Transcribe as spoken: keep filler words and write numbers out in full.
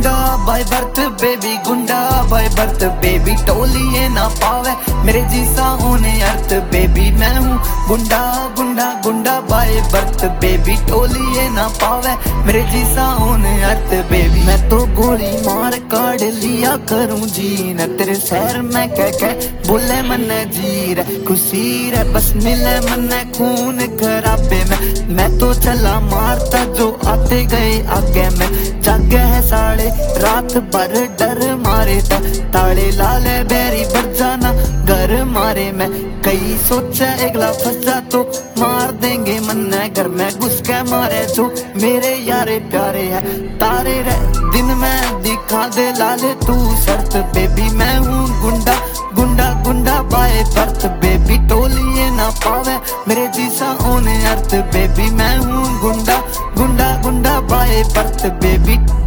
गुंडा by birth baby, गुंडा by birth baby, टोलिए ना पावे मेरे जीसा होने अर्थ बेबी। मैं हूँ गुंडा गुंडा गुंडा बाय बर्थ बेबी, टोलिए ना पावे मेरे जीसा होने अर्थ बेबी। मैं तो गोली मार काट लिया करूँ जी न तेरे शहर में कह कह बोले मन जी रे, खुशी रे बस मिले मन खून खराबे में। मैं तो चला मारता जो आते गए आगे में, जागे है साढ़े रात भर डर मारे था, ताड़े लाले बेरी बढ़ जाना घर मारे में। कई सोचा एकला फंसा तो मार देंगे मन घर में घुस के मारे जो मेरे यारे प्यारे है तारे रे दिन में दिखा दे लाले तू शर्त बेबी। मैं हूँ गुंडा गुंडा गुंडा बाय बर्थ बेबी, टोलिए ना पावे मेरे जीसा होने अर्थ बेबी। मैं हूँ गुंडा गुंडा गुंडा बाय बर्थ बेबी।